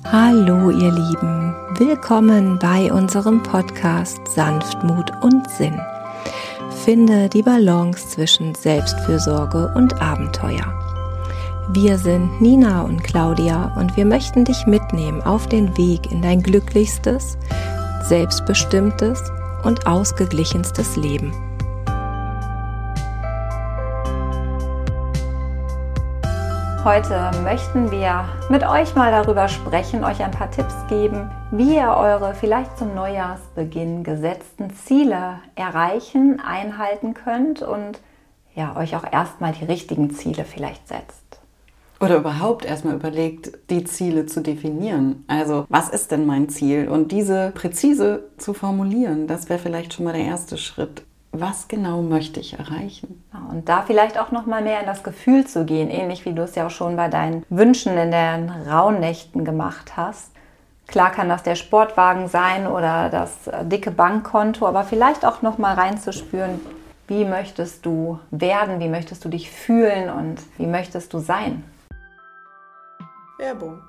Hallo ihr Lieben, willkommen bei unserem Podcast Sanftmut und Sinn. Finde die Balance zwischen Selbstfürsorge und Abenteuer. Wir sind Nina und Claudia und wir möchten dich mitnehmen auf den Weg in dein glücklichstes, selbstbestimmtes und ausgeglichenstes Leben. Heute möchten wir mit euch mal darüber sprechen, euch ein paar Tipps geben, wie ihr eure vielleicht zum Neujahrsbeginn gesetzten Ziele erreichen, einhalten könnt und ja, euch auch erstmal die richtigen Ziele vielleicht setzt. Oder überhaupt erstmal überlegt, die Ziele zu definieren. Also, was ist denn mein Ziel? Und diese präzise zu formulieren, das wäre vielleicht schon mal der erste Schritt. Was genau möchte ich erreichen? Und da vielleicht auch noch mal mehr in das Gefühl zu gehen, ähnlich wie du es ja auch schon bei deinen Wünschen in den Rauhnächten gemacht hast. Klar kann das der Sportwagen sein oder das dicke Bankkonto, aber vielleicht auch noch mal reinzuspüren, wie möchtest du werden, wie möchtest du dich fühlen und wie möchtest du sein? Werbung.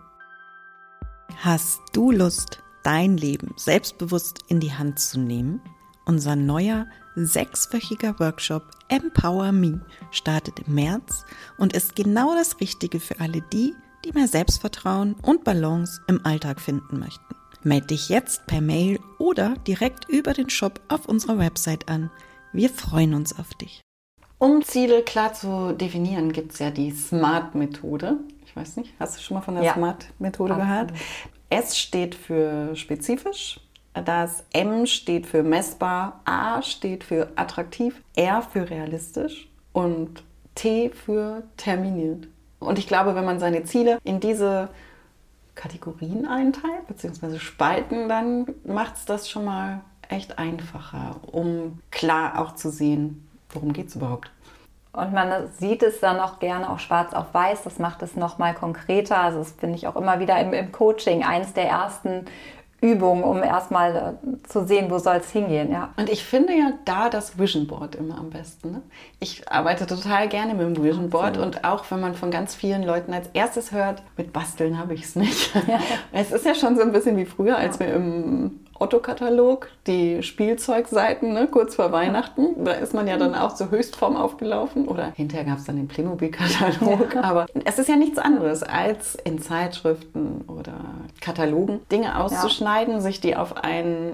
Hast du Lust, dein Leben selbstbewusst in die Hand zu nehmen? Unser neuer 6-wöchiger Workshop Empower Me startet im März und ist genau das Richtige für alle die mehr Selbstvertrauen und Balance im Alltag finden möchten. Melde dich jetzt per Mail oder direkt über den Shop auf unserer Website an. Wir freuen uns auf dich. Um Ziele klar zu definieren, gibt es ja die SMART-Methode. Ich weiß nicht, hast du schon mal von der SMART-Methode gehört? S steht für spezifisch. Das M steht für messbar, A steht für attraktiv, R für realistisch und T für terminiert. Und ich glaube, wenn man seine Ziele in diese Kategorien einteilt, beziehungsweise spalten, dann macht es das schon mal echt einfacher, um klar auch zu sehen, worum geht es überhaupt. Und man sieht es dann auch gerne auch schwarz auf weiß, das macht es nochmal konkreter. Also das finde ich auch immer wieder im Coaching eins der ersten Übung, um erstmal zu sehen, wo soll es hingehen. Ja. Und ich finde ja da das Vision Board immer am besten. Ne? Ich arbeite total gerne mit dem Vision Board und auch wenn man von ganz vielen Leuten als erstes hört, mit Basteln habe ich es nicht. Ja. Es ist ja schon so ein bisschen wie früher, als wir im Otto-Katalog, die Spielzeugseiten, ne, kurz vor Weihnachten. Da ist man ja dann auch zur Höchstform aufgelaufen. Oder hinterher gab es dann den Playmobil-Katalog. Ja. Aber es ist ja nichts anderes, als in Zeitschriften oder Katalogen Dinge auszuschneiden, sich die auf ein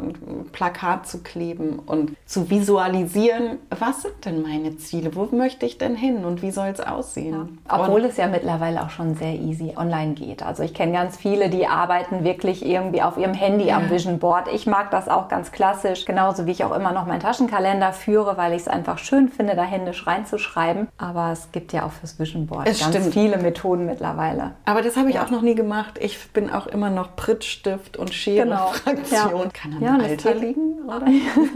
Plakat zu kleben und zu visualisieren, was sind denn meine Ziele? Wo möchte ich denn hin und wie soll es aussehen? Ja. Obwohl es ja mittlerweile auch schon sehr easy online geht. Also ich kenne ganz viele, die arbeiten wirklich irgendwie auf ihrem Handy am Vision Board. Ich mag das auch ganz klassisch, genauso wie ich auch immer noch meinen Taschenkalender führe, weil ich es einfach schön finde, da händisch reinzuschreiben. Aber es gibt ja auch fürs Vision Board ganz viele Methoden mittlerweile. Aber das habe ich auch noch nie gemacht. Ich bin auch immer noch Prittstift und Schere-Fraktion. Ja. Kann am Alter liegen, oder?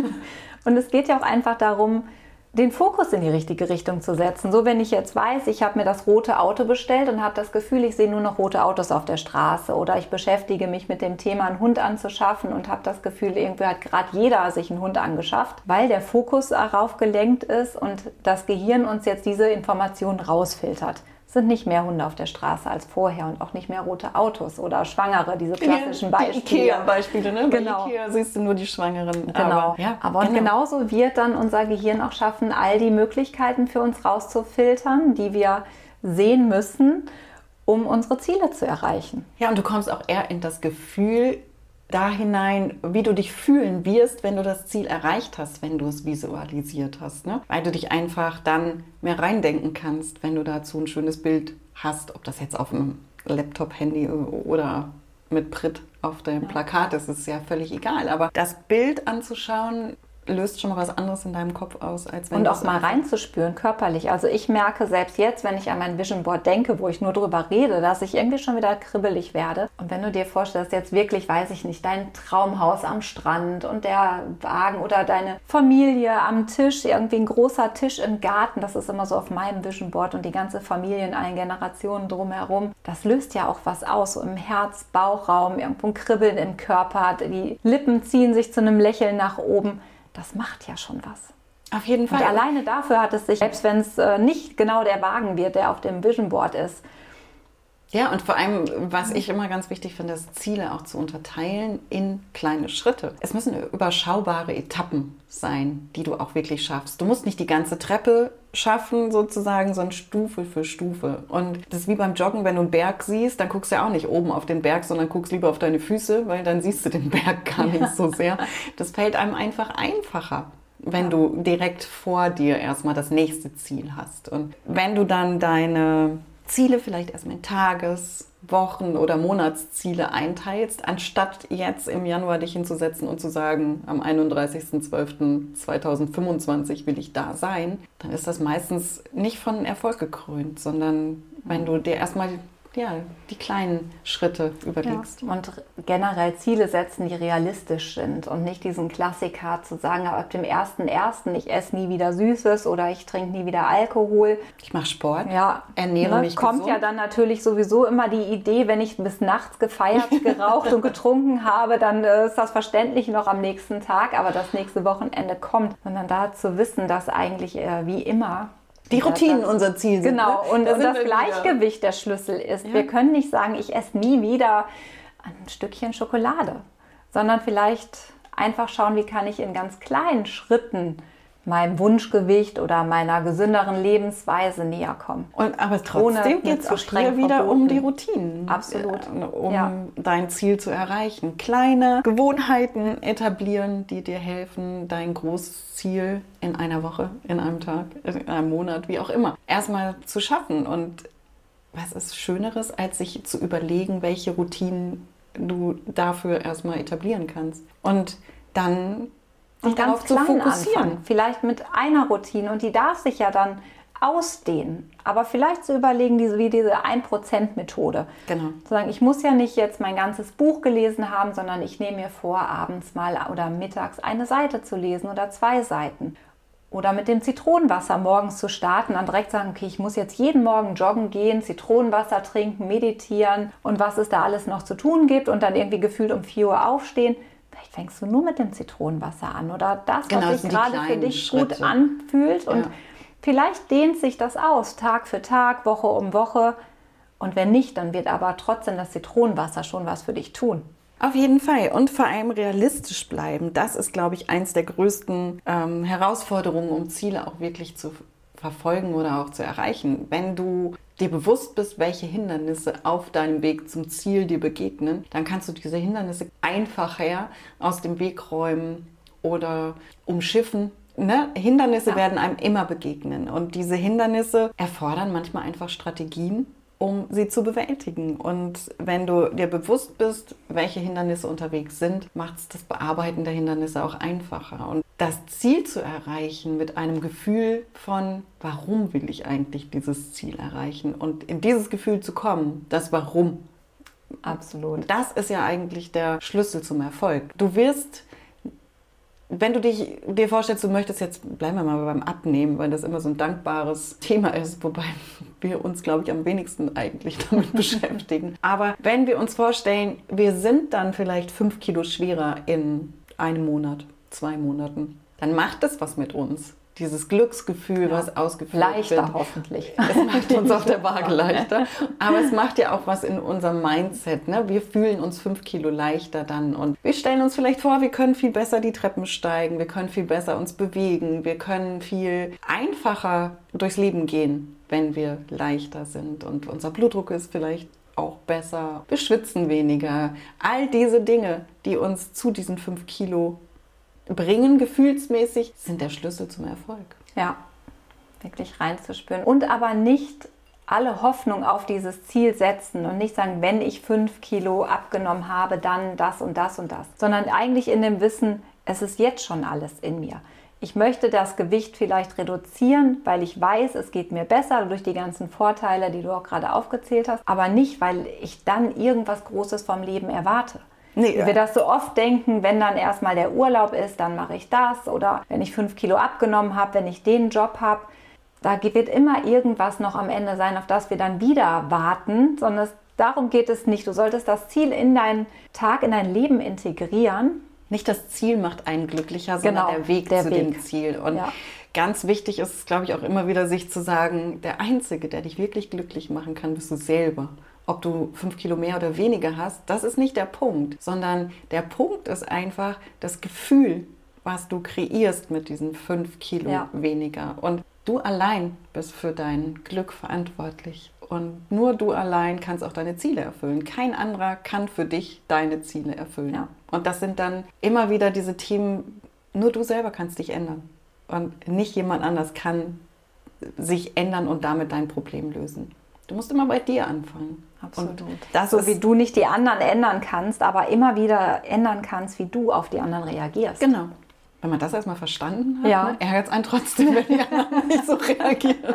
Und es geht ja auch einfach darum, den Fokus in die richtige Richtung zu setzen. So, wenn ich jetzt weiß, ich habe mir das rote Auto bestellt und habe das Gefühl, ich sehe nur noch rote Autos auf der Straße oder ich beschäftige mich mit dem Thema, einen Hund anzuschaffen und habe das Gefühl, irgendwie hat gerade jeder sich einen Hund angeschafft, weil der Fokus darauf gelenkt ist und das Gehirn uns jetzt diese Informationen rausfiltert. Es sind nicht mehr Hunde auf der Straße als vorher und auch nicht mehr rote Autos oder Schwangere, diese klassischen Beispiele. Die Ikea-Beispiele, ne? Genau. Bei Ikea siehst du nur die Schwangeren. Genau. Und genauso wird dann unser Gehirn auch schaffen, all die Möglichkeiten für uns rauszufiltern, die wir sehen müssen, um unsere Ziele zu erreichen. Ja, und du kommst auch eher in das Gefühl da hinein, wie du dich fühlen wirst, wenn du das Ziel erreicht hast, wenn du es visualisiert hast. Ne? Weil du dich einfach dann mehr reindenken kannst, wenn du dazu ein schönes Bild hast, ob das jetzt auf einem Laptop, Handy oder mit Pritt auf dem Plakat ist, ist ja völlig egal. Aber das Bild anzuschauen, löst schon mal was anderes in deinem Kopf aus, als wenn und auch mal reinzuspüren, körperlich. Also ich merke selbst jetzt, wenn ich an mein Vision Board denke, wo ich nur drüber rede, dass ich irgendwie schon wieder kribbelig werde. Und wenn du dir vorstellst, jetzt wirklich, weiß ich nicht, dein Traumhaus am Strand und der Wagen oder deine Familie am Tisch, irgendwie ein großer Tisch im Garten, das ist immer so auf meinem Vision Board und die ganze Familie in allen Generationen drumherum, das löst ja auch was aus, so im Herz, Bauchraum, irgendwo ein Kribbeln im Körper, die Lippen ziehen sich zu einem Lächeln nach oben. Das macht ja schon was. Auf jeden Fall. Und alleine dafür hat es sich, selbst wenn es nicht genau der Wagen wird, der auf dem Vision Board ist, Ja, und vor allem, was ich immer ganz wichtig finde, ist Ziele auch zu unterteilen in kleine Schritte. Es müssen überschaubare Etappen sein, die du auch wirklich schaffst. Du musst nicht die ganze Treppe schaffen sozusagen, sondern Stufe für Stufe. Und das ist wie beim Joggen, wenn du einen Berg siehst, dann guckst du ja auch nicht oben auf den Berg, sondern guckst lieber auf deine Füße, weil dann siehst du den Berg gar nicht so sehr. Das fällt einem einfach einfacher, wenn du direkt vor dir erstmal das nächste Ziel hast. Und wenn du dann deine Ziele vielleicht erstmal in Tages-, Wochen- oder Monatsziele einteilst, anstatt jetzt im Januar dich hinzusetzen und zu sagen, am 31.12.2025 will ich da sein, dann ist das meistens nicht von Erfolg gekrönt, sondern wenn du dir erstmal die kleinen Schritte überlegst. Ja. Und generell Ziele setzen, die realistisch sind und nicht diesen Klassiker zu sagen, ab dem 1.1. ich esse nie wieder Süßes oder ich trinke nie wieder Alkohol. Ich mache Sport, ja, ernähre mich kommt gesund. Ja dann natürlich sowieso immer die Idee, wenn ich bis nachts gefeiert, geraucht und getrunken habe, dann ist das verständlich noch am nächsten Tag, aber das nächste Wochenende kommt. Sondern da zu wissen, dass eigentlich wie immer die Routinen unser Ziel sind. Genau, ne? und das Gleichgewicht der Schlüssel ist. Ja. Wir können nicht sagen, ich esse nie wieder ein Stückchen Schokolade, sondern vielleicht einfach schauen, wie kann ich in ganz kleinen Schritten meinem Wunschgewicht oder meiner gesünderen Lebensweise näher kommen. Aber trotzdem geht es auch hier wieder um die Routinen. Absolut. Um dein Ziel zu erreichen. Kleine Gewohnheiten etablieren, die dir helfen, dein großes Ziel in einer Woche, in einem Tag, in einem Monat, wie auch immer, erstmal zu schaffen. Und was ist Schöneres, als sich zu überlegen, welche Routinen du dafür erstmal etablieren kannst. Und dann und darauf zu fokussieren. Anfangen. Vielleicht mit einer Routine und die darf sich ja dann ausdehnen. Aber vielleicht zu überlegen, wie diese 1%-Methode. Genau. Zu sagen, ich muss ja nicht jetzt mein ganzes Buch gelesen haben, sondern ich nehme mir vor, abends mal oder mittags eine Seite zu lesen oder 2 Seiten. Oder mit dem Zitronenwasser morgens zu starten, dann direkt sagen, okay, ich muss jetzt jeden Morgen joggen gehen, Zitronenwasser trinken, meditieren und was es da alles noch zu tun gibt und dann irgendwie gefühlt um 4 Uhr aufstehen. Vielleicht fängst du nur mit dem Zitronenwasser an oder das, was sich gerade für dich Schritte gut anfühlt. Und vielleicht dehnt sich das aus, Tag für Tag, Woche um Woche. Und wenn nicht, dann wird aber trotzdem das Zitronenwasser schon was für dich tun. Auf jeden Fall. Und vor allem realistisch bleiben. Das ist, glaube ich, eins der größten Herausforderungen, um Ziele auch wirklich zu verfolgen oder auch zu erreichen. Wenn du dir bewusst bist, welche Hindernisse auf deinem Weg zum Ziel dir begegnen, dann kannst du diese Hindernisse einfacher aus dem Weg räumen oder umschiffen. Ne? Hindernisse werden einem immer begegnen und diese Hindernisse erfordern manchmal einfach Strategien, um sie zu bewältigen. Und wenn du dir bewusst bist, welche Hindernisse unterwegs sind, macht es das Bearbeiten der Hindernisse auch einfacher. Und das Ziel zu erreichen mit einem Gefühl von, warum will ich eigentlich dieses Ziel erreichen? Und in dieses Gefühl zu kommen, das Warum. Absolut. Das ist ja eigentlich der Schlüssel zum Erfolg. Du wirst, wenn du dir vorstellst, du möchtest jetzt, bleiben wir mal beim Abnehmen, weil das immer so ein dankbares Thema ist, wobei wir uns, glaube ich, am wenigsten eigentlich damit beschäftigen. Aber wenn wir uns vorstellen, wir sind dann vielleicht 5 Kilo schwerer in einem Monat, 2 Monaten, dann macht das was mit uns. Dieses Glücksgefühl, was ausgeführt leichter wird. Leichter hoffentlich. Es macht uns auf der Waage leichter. Aber es macht ja auch was in unserem Mindset. Ne? Wir fühlen uns 5 Kilo leichter dann. Und wir stellen uns vielleicht vor, wir können viel besser die Treppen steigen. Wir können viel besser uns bewegen. Wir können viel einfacher durchs Leben gehen, wenn wir leichter sind. Und unser Blutdruck ist vielleicht auch besser. Wir schwitzen weniger. All diese Dinge, die uns zu diesen 5 Kilo bringen, gefühlsmäßig, sind der Schlüssel zum Erfolg. Ja, wirklich reinzuspüren. Und aber nicht alle Hoffnung auf dieses Ziel setzen und nicht sagen, wenn ich 5 Kilo abgenommen habe, dann das und das und das. Sondern eigentlich in dem Wissen, es ist jetzt schon alles in mir. Ich möchte das Gewicht vielleicht reduzieren, weil ich weiß, es geht mir besser durch die ganzen Vorteile, die du auch gerade aufgezählt hast. Aber nicht, weil ich dann irgendwas Großes vom Leben erwarte. Nee, wie wir das so oft denken, wenn dann erstmal der Urlaub ist, dann mache ich das. Oder wenn ich 5 Kilo abgenommen habe, wenn ich den Job habe. Da wird immer irgendwas noch am Ende sein, auf das wir dann wieder warten. Sondern darum geht es nicht. Du solltest das Ziel in deinen Tag, in dein Leben integrieren. Nicht das Ziel macht einen glücklicher, sondern der Weg zu dem Ziel. Und ganz wichtig ist es, glaube ich, auch immer wieder, sich zu sagen, der Einzige, der dich wirklich glücklich machen kann, bist du selber. ob du 5 Kilo mehr oder weniger hast, das ist nicht der Punkt, sondern der Punkt ist einfach das Gefühl, was du kreierst mit diesen 5 Kilo weniger. Und du allein bist für dein Glück verantwortlich. Und nur du allein kannst auch deine Ziele erfüllen. Kein anderer kann für dich deine Ziele erfüllen. Ja. Und das sind dann immer wieder diese Themen, nur du selber kannst dich ändern. Und nicht jemand anders kann sich ändern und damit dein Problem lösen. Du musst immer bei dir anfangen. Absolut. Und das so wie du nicht die anderen ändern kannst, aber immer wieder ändern kannst, wie du auf die anderen reagierst. Genau. Wenn man das erstmal verstanden hat, ne, ärgert es einen trotzdem, wenn die anderen nicht so reagieren.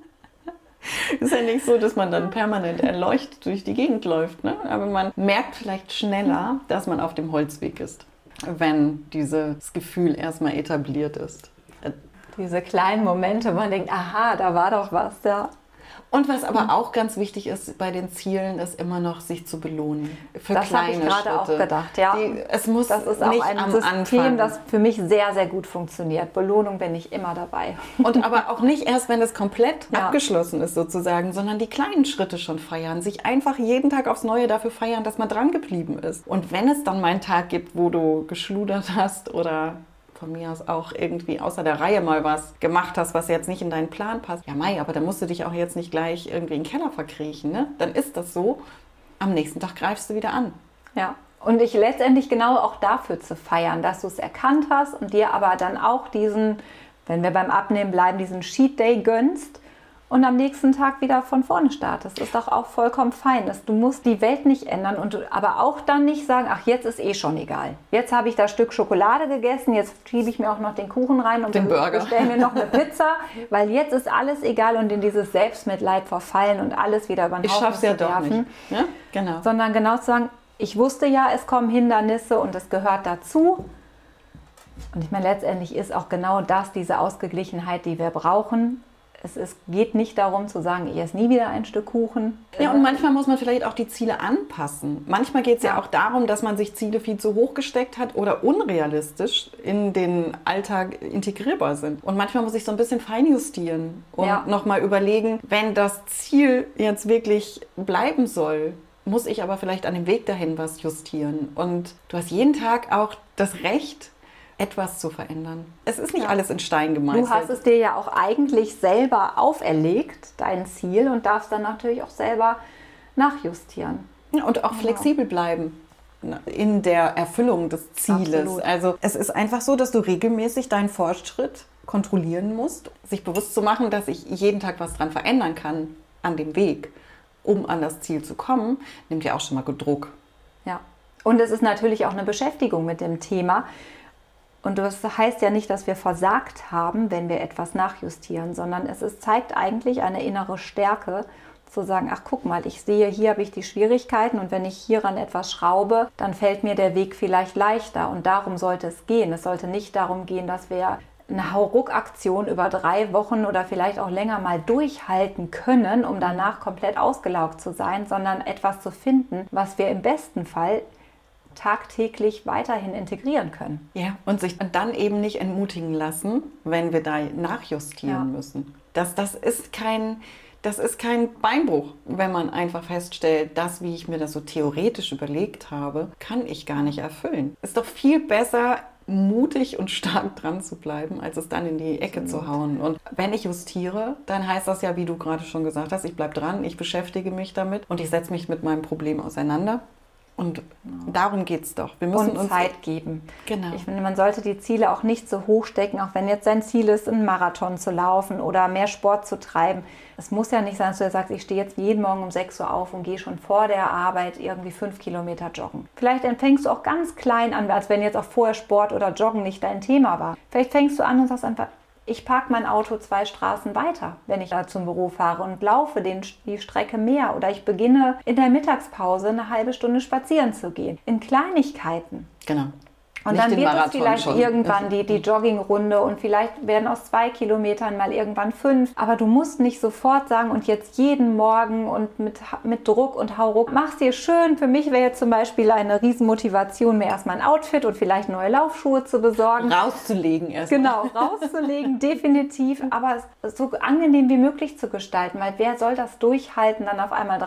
Ist ja nicht so, dass man dann permanent erleuchtet durch die Gegend läuft, ne? Aber man merkt vielleicht schneller, dass man auf dem Holzweg ist, wenn dieses Gefühl erstmal etabliert ist. Diese kleinen Momente, wo man denkt, aha, da war doch was, ja. Und was aber auch ganz wichtig ist bei den Zielen, ist immer noch, sich zu belohnen. Für das habe ich gerade auch gedacht, ja. Es muss das ist nicht auch ein am System, Anfang. das für mich sehr, sehr gut funktioniert. Belohnung bin ich immer dabei. Und aber auch nicht erst, wenn es komplett abgeschlossen ist sozusagen, sondern die kleinen Schritte schon feiern. Sich einfach jeden Tag aufs Neue dafür feiern, dass man dran geblieben ist. Und wenn es dann mal einen Tag gibt, wo du geschludert hast oder von mir aus auch irgendwie außer der Reihe mal was gemacht hast, was jetzt nicht in deinen Plan passt. Ja, Mai, aber da musst du dich auch jetzt nicht gleich irgendwie in den Keller verkriechen, ne? Dann ist das so. Am nächsten Tag greifst du wieder an. Ja, und ich letztendlich genau auch dafür zu feiern, dass du es erkannt hast und dir aber dann auch diesen, wenn wir beim Abnehmen bleiben, diesen Cheat Day gönnst und am nächsten Tag wieder von vorne startest. Das ist doch auch vollkommen fein. Du musst die Welt nicht ändern und aber auch dann nicht sagen, ach, jetzt ist eh schon egal. Jetzt habe ich das Stück Schokolade gegessen, jetzt schiebe ich mir auch noch den Kuchen rein und bestelle mir noch eine Pizza, weil jetzt ist alles egal und in dieses Selbstmitleid verfallen und alles wieder über den Haufen zu werfen. Ich schaff's ja doch nicht. Ja? Genau. Sondern genau zu sagen, ich wusste ja, es kommen Hindernisse und es gehört dazu. Und ich meine, letztendlich ist auch genau das, diese Ausgeglichenheit, die wir brauchen. Geht nicht darum zu sagen, ich esse nie wieder ein Stück Kuchen. Ja, und manchmal muss man vielleicht auch die Ziele anpassen. Manchmal geht es ja auch darum, dass man sich Ziele viel zu hoch gesteckt hat oder unrealistisch in den Alltag integrierbar sind. Und manchmal muss ich so ein bisschen feinjustieren und nochmal überlegen, wenn das Ziel jetzt wirklich bleiben soll, muss ich aber vielleicht an dem Weg dahin was justieren. Und du hast jeden Tag auch das Recht, etwas zu verändern. Es ist nicht alles in Stein gemeißelt. Du hast es dir ja auch eigentlich selber auferlegt, dein Ziel, und darfst dann natürlich auch selber nachjustieren. Ja, und auch flexibel bleiben in der Erfüllung des Zieles. Absolut. Also es ist einfach so, dass du regelmäßig deinen Fortschritt kontrollieren musst, sich bewusst zu machen, dass ich jeden Tag was dran verändern kann an dem Weg, um an das Ziel zu kommen, nimmt ja auch schon mal gut Druck. Ja, und es ist natürlich auch eine Beschäftigung mit dem Thema. Und das heißt ja nicht, dass wir versagt haben, wenn wir etwas nachjustieren, sondern zeigt eigentlich eine innere Stärke, zu sagen, ach guck mal, ich sehe, hier habe ich die Schwierigkeiten und wenn ich hieran etwas schraube, dann fällt mir der Weg vielleicht leichter und darum sollte es gehen. Es sollte nicht darum gehen, dass wir eine Hauruck-Aktion über 3 Wochen oder vielleicht auch länger mal durchhalten können, um danach komplett ausgelaugt zu sein, sondern etwas zu finden, was wir im besten Fall tagtäglich weiterhin integrieren können. Ja, und sich dann eben nicht entmutigen lassen, wenn wir da nachjustieren müssen. Das ist kein Beinbruch, wenn man einfach feststellt, das, wie ich mir das so theoretisch überlegt habe, kann ich gar nicht erfüllen. Ist doch viel besser, mutig und stark dran zu bleiben, als es dann in die Ecke zu hauen. Und wenn ich justiere, dann heißt das ja, wie du gerade schon gesagt hast, ich bleibe dran, ich beschäftige mich damit und ich setze mich mit meinem Problem auseinander. Und darum geht es doch. Wir müssen uns Zeit geben. Genau. Ich finde, man sollte die Ziele auch nicht so hoch stecken, auch wenn jetzt sein Ziel ist, einen Marathon zu laufen oder mehr Sport zu treiben. Es muss ja nicht sein, dass du sagst, ich stehe jetzt jeden Morgen um 6 Uhr auf und gehe schon vor der Arbeit irgendwie 5 Kilometer joggen. Vielleicht fängst du auch ganz klein an, als wenn jetzt auch vorher Sport oder Joggen nicht dein Thema war. Vielleicht fängst du an und sagst einfach, ich parke mein Auto 2 Straßen weiter, wenn ich da zum Büro fahre und laufe die Strecke mehr. Oder ich beginne in der Mittagspause eine halbe Stunde spazieren zu gehen. In Kleinigkeiten. Genau. Und nicht dann den wird es Marathon vielleicht schon. irgendwann die Joggingrunde und vielleicht werden aus 2 Kilometern mal irgendwann 5. Aber du musst nicht sofort sagen und jetzt jeden Morgen und mit Druck und Hauruck, mach's dir schön. Für mich wäre jetzt zum Beispiel eine Riesenmotivation, mir erstmal ein Outfit und vielleicht neue Laufschuhe zu besorgen. Rauszulegen erst. Genau, rauszulegen, definitiv. Aber es so angenehm wie möglich zu gestalten, weil wer soll das durchhalten, dann auf einmal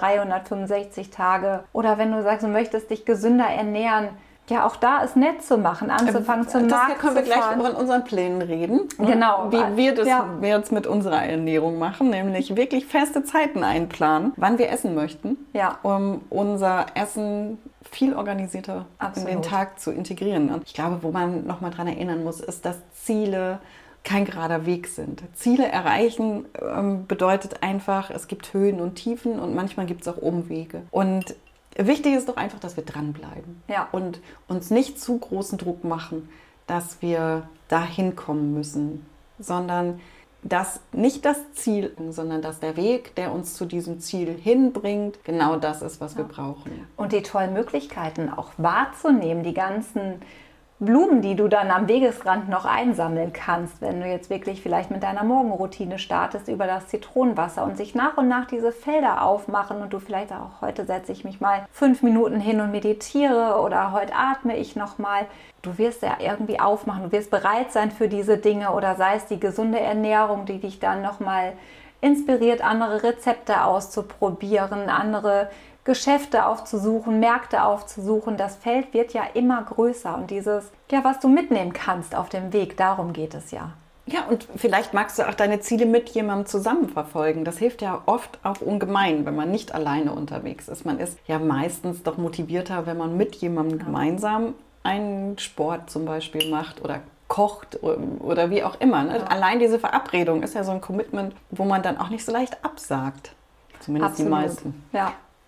365 Tage? Oder wenn du sagst, du möchtest dich gesünder ernähren, ja, auch da ist nett zu machen, anzufangen zum Markt zu fahren. Das können wir gleich von unseren Plänen reden. Genau. Wie wir das jetzt mit unserer Ernährung machen, nämlich wirklich feste Zeiten einplanen, wann wir essen möchten, um unser Essen viel organisierter in den Tag zu integrieren. Und ich glaube, wo man nochmal dran erinnern muss, ist, dass Ziele kein gerader Weg sind. Ziele erreichen bedeutet einfach, es gibt Höhen und Tiefen und manchmal gibt es auch Umwege. Und wichtig ist doch einfach, dass wir dranbleiben und uns nicht zu großen Druck machen, dass wir dahin kommen müssen, sondern dass nicht das Ziel, sondern dass der Weg, der uns zu diesem Ziel hinbringt, genau das ist, was wir brauchen. Und die tollen Möglichkeiten auch wahrzunehmen, die ganzen Blumen, die du dann am Wegesrand noch einsammeln kannst, wenn du jetzt wirklich vielleicht mit deiner Morgenroutine startest über das Zitronenwasser und sich nach und nach diese Felder aufmachen und du vielleicht auch, heute setze ich mich mal 5 Minuten hin und meditiere oder heute atme ich nochmal. Du wirst ja irgendwie aufmachen, du wirst bereit sein für diese Dinge oder sei es die gesunde Ernährung, die dich dann nochmal inspiriert, andere Rezepte auszuprobieren, andere Geschäfte aufzusuchen, Märkte aufzusuchen. Das Feld wird ja immer größer und dieses, was du mitnehmen kannst auf dem Weg, darum geht es ja. Ja, und vielleicht magst du auch deine Ziele mit jemandem zusammen verfolgen. Das hilft ja oft auch ungemein, wenn man nicht alleine unterwegs ist. Man ist ja meistens doch motivierter, wenn man mit jemandem gemeinsam einen Sport zum Beispiel macht oder kocht oder wie auch immer. Ne? Ja. Allein diese Verabredung ist ja so ein Commitment, wo man dann auch nicht so leicht absagt. Zumindest die meisten. Ja.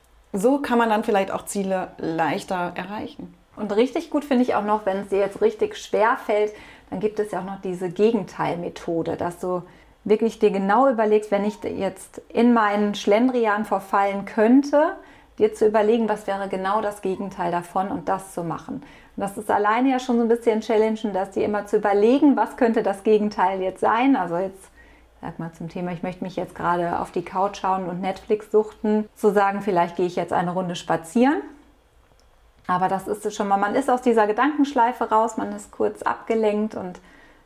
So kann man dann vielleicht auch Ziele leichter erreichen. Und richtig gut finde ich auch noch, wenn es dir jetzt richtig schwer fällt, dann gibt es ja auch noch diese Gegenteilmethode, dass du wirklich dir genau überlegst, wenn ich jetzt in meinen Schlendrian verfallen könnte, dir zu überlegen, was wäre genau das Gegenteil davon und das zu machen. Und das ist alleine ja schon so ein bisschen challengen, dass dir immer zu überlegen, was könnte das Gegenteil jetzt sein. Also jetzt sag mal zum Thema, ich möchte mich jetzt gerade auf die Couch schauen und Netflix suchten, zu sagen, vielleicht gehe ich jetzt eine Runde spazieren. Aber das ist es schon mal, man ist aus dieser Gedankenschleife raus, man ist kurz abgelenkt und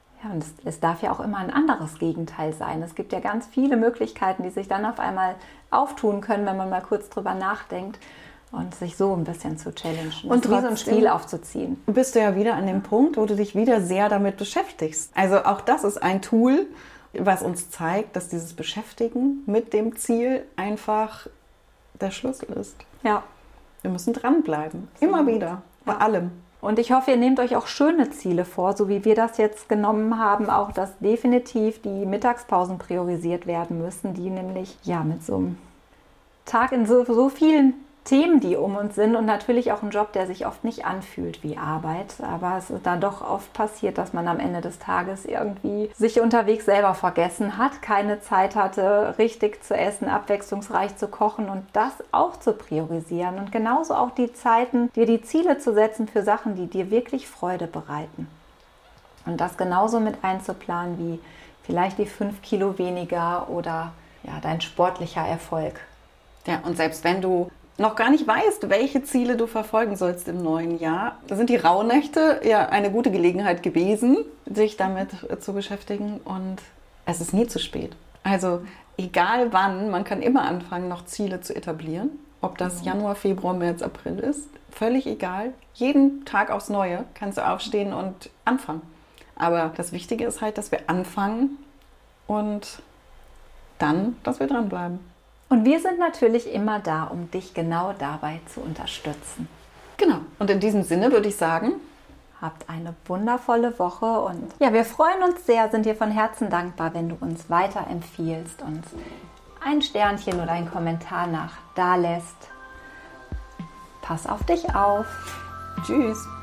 es darf ja auch immer ein anderes Gegenteil sein. Es gibt ja ganz viele Möglichkeiten, die sich dann auf einmal auftun können, wenn man mal kurz drüber nachdenkt und sich so ein bisschen zu challengen und wie so ein Spiel aufzuziehen. Bist du ja wieder an dem Punkt, wo du dich wieder sehr damit beschäftigst. Also auch das ist ein Tool, was uns zeigt, dass dieses Beschäftigen mit dem Ziel einfach der Schlüssel ist. Ja. Wir müssen dranbleiben. Immer wieder. Bei allem. Und ich hoffe, ihr nehmt euch auch schöne Ziele vor, so wie wir das jetzt genommen haben, auch dass definitiv die Mittagspausen priorisiert werden müssen, die nämlich mit so einem Tag in so vielen Themen, die um uns sind und natürlich auch ein Job, der sich oft nicht anfühlt wie Arbeit, aber es ist dann doch oft passiert, dass man am Ende des Tages irgendwie sich unterwegs selber vergessen hat, keine Zeit hatte, richtig zu essen, abwechslungsreich zu kochen und das auch zu priorisieren und genauso auch die Zeiten, dir die Ziele zu setzen für Sachen, die dir wirklich Freude bereiten und das genauso mit einzuplanen wie vielleicht die 5 Kilo weniger oder dein sportlicher Erfolg. Ja, und selbst wenn du noch gar nicht weißt, welche Ziele du verfolgen sollst im neuen Jahr, da sind die Rauhnächte ja eine gute Gelegenheit gewesen, sich damit zu beschäftigen und es ist nie zu spät. Also egal wann, man kann immer anfangen, noch Ziele zu etablieren. Ob das Januar, Februar, März, April ist, völlig egal. Jeden Tag aufs Neue kannst du aufstehen und anfangen. Aber das Wichtige ist halt, dass wir anfangen und dann, dass wir dranbleiben. Und wir sind natürlich immer da, um dich genau dabei zu unterstützen. Genau. Und in diesem Sinne würde ich sagen, habt eine wundervolle Woche und wir freuen uns sehr, sind dir von Herzen dankbar, wenn du uns weiterempfiehlst und ein Sternchen oder einen Kommentar da lässt. Pass auf dich auf. Tschüss.